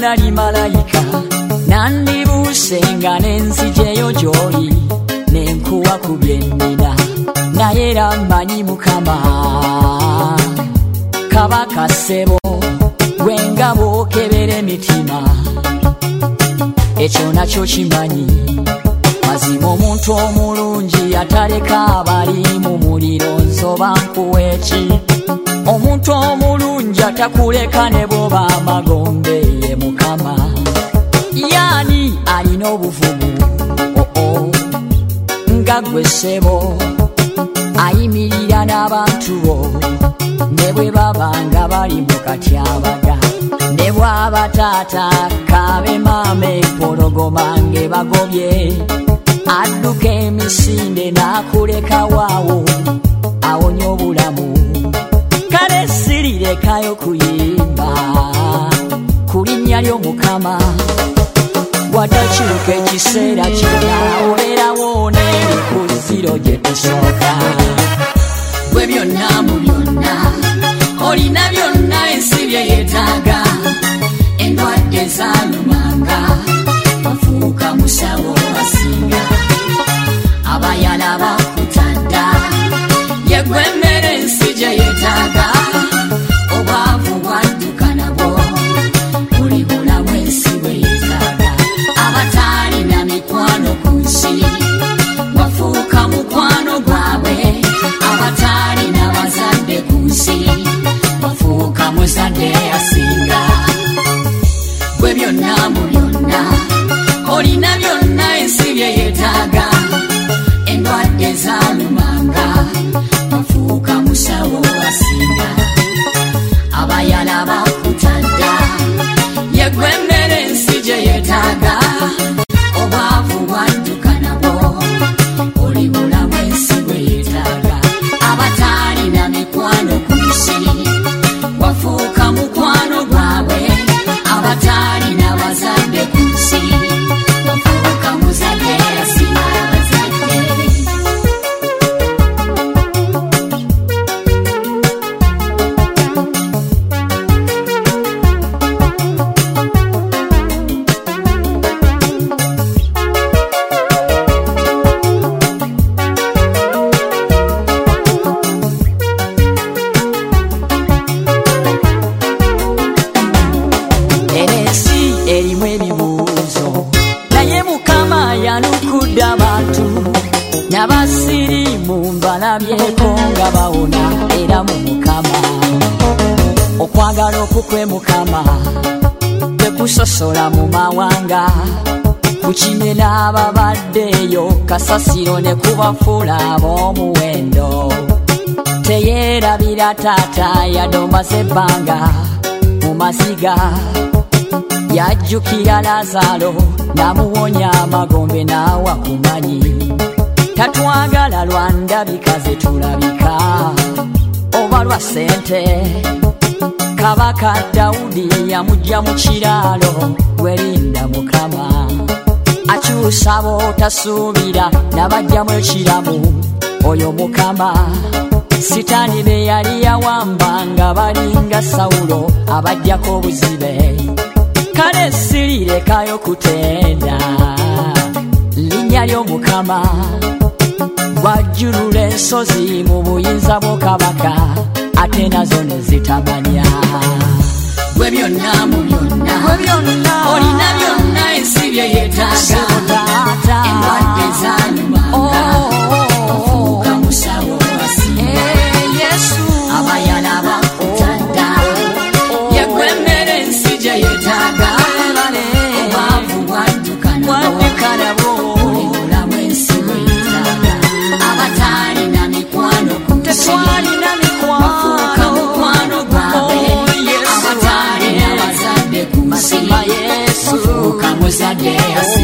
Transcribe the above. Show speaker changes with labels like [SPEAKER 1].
[SPEAKER 1] nali malayika nandibuusenga n'enzijeyo gy'oli nenkuwa ku bye nnina naye era mmanyi Mukama Kabaka ssebo gwenga bw'okebera emitima ekyo nakyo kimanyi mazima omuntu omulungi ataleka abali mu muliro nsoba nkuwa eki omuntu omulungi atakuleka ne bw'oba amagombe ye Mukama yani alina obuvumu nga ggwe ssebo ayimirira n'abantu bo ne bwe babanga bali mu katyabaga ne bw'aba taata kabe maama empologoma ng'ebagobye adduka emisinde n'akuleka waawo awonya obulamu kale sirirekayo kuyimba ku linnya ly'Omukama watakyuka ekiseera kyonna obeerawo n'ebikuziro gye tusooka gwe byonna mu byonna olina byonna ensi bye yeetaaga endwadde zaalumanga ofuuka musawo asinga abayala bakutadda yegwe emmere ensi gye yeetaaga obwavu bwadduka nabwo buli bulamu ensi bwe yeetaaga abataalina mikwano ku nsi bafuuka mukwano gwabwe abataalina bazadde ku nsi bafuuka muzadde asinga gwe byonna mu byonna olina byonna ensi bye yeetaaga endwadde zaalumanga bafuuka musawo asinga abayala bakutadda yegwe emmere ensi gye yeetaaga obwavu bwadduka nabwo oli bulamu ensi bwe yeetaaga abataalina mikwano ku nsi bafuuka mukwano gwabwe abataalina bazadde ku nsi bafuuka muzadde asinga abazadde erimu ebibuuzo naye Mukama yalukudde abantu n'abasirimu mbalabyeko nga bawona era mu Mukama okwagala okukwe Mukama tekusosola mu mawanga kukimye n'ababaddeyo kasasiro ne kubafuula ab'omuwendo teyeerabira taata yadomaze ebbanga mu maziga yajjukira Lazaalo n'amuwonya amagombe n'awa kumanyi tatwagala lwa ndabika ze tulabika oba lwa ssente Kabaka Dawudi yamugya mu kiraalo gwerinda Mukama akyusa b'otasuubira n'abajjamu ekiramu oyo Mukama Sitaani be yali yawambanga balinga Sawulo abajjako obuzibe kale sirirekayo kutenda linnya ly'Omukama wajjulula ensozi mu buyinza bw'Okabaka ate nazo ne zitamanya gwe byonna mu byonna olina byonna ensi bye yeetaaga endwadde zaalumanga ofuuka musawo asinga abayala bakutadda yegwe emmere ensi gye yeetaaga obwavu bwadduka nabwo buli bulamu ensi bwe yeetaaga abataalina mikwano ku nsi bafuuka mukwano gwabwe abataalina bazadde ku nsi bafuuka muzadde